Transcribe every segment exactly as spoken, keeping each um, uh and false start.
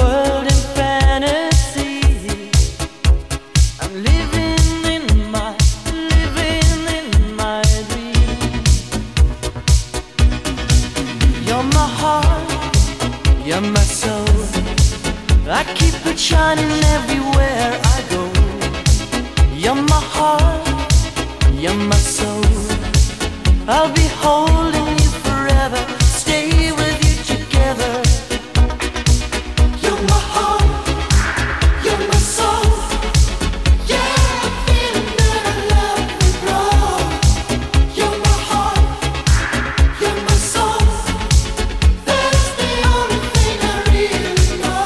world in fantasy. I'm living in my, living in my dream. You're my heart, you're my soul. I keep it shining everywhere I go. You're my heart, you're my soul. I'll be holding you forever, stay with you together. You're my heart, you're my soul. Yeah, I'm feeling that I love you, bro. You're my heart, you're my soul. That's the only thing I really know.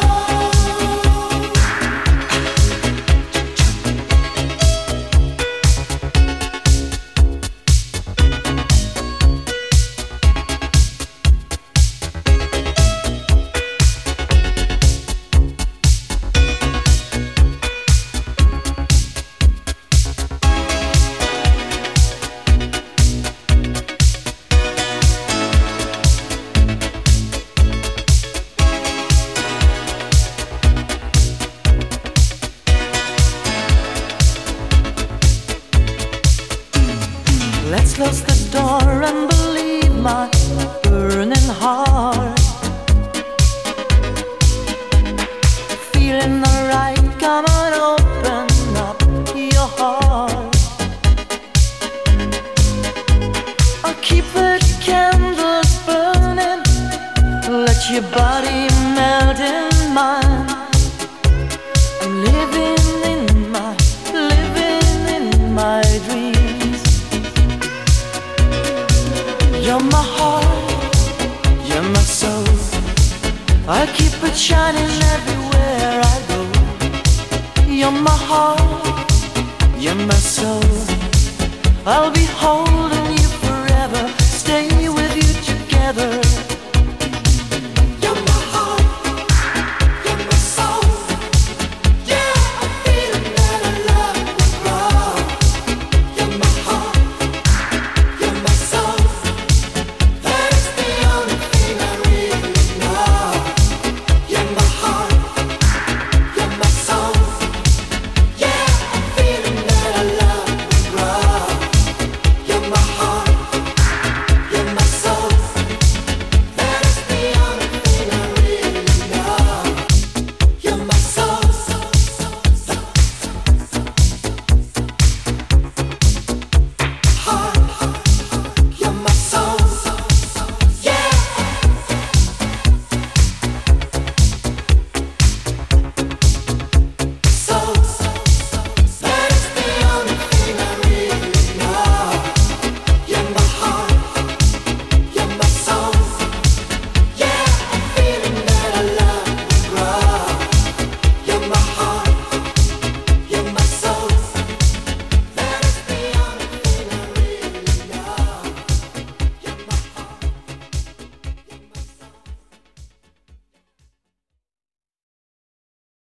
Let's close the door and believe my burning heart. Feeling alright, come on, open up your heart. I'll keep the candles burning, let your body melt in mine. I'm living in my, living in my dreams. You're my heart, you're my soul. I'll keep it shining everywhere I go. You're my heart, you're my soul. I'll be holding you forever, stay with you together.